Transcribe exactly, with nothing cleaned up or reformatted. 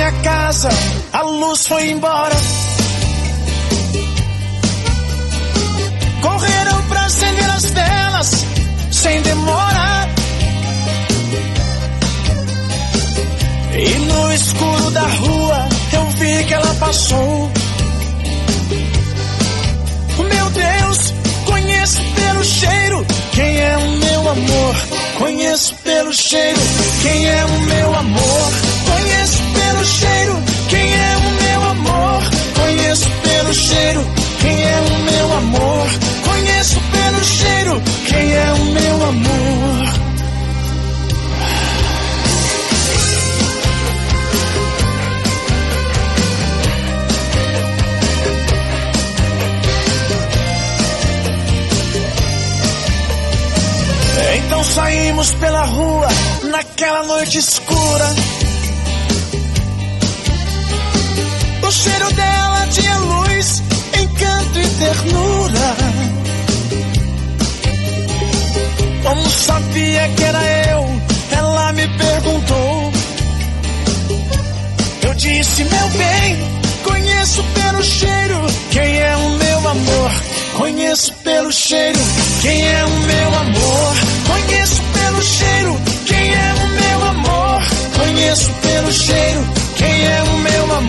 minha casa, a luz foi embora. Correram pra acender as velas, sem demora. E no escuro da rua eu vi que ela passou. Meu Deus, conheço pelo cheiro quem é o meu amor. Conheço pelo cheiro quem é o meu amor. Conheço pelo cheiro quem é o meu amor. Conheço pelo cheiro quem é o meu amor. Conheço pelo cheiro quem é o meu amor. Então saímos pela rua naquela noite escura. O cheiro dela tinha luz, encanto e ternura. Como sabia que era eu, ela me perguntou. Eu disse, meu bem, conheço pelo cheiro quem é o meu amor. Conheço pelo cheiro quem é o meu amor. Conheço pelo cheiro quem é o meu amor. Conheço pelo cheiro quem é o meu amor.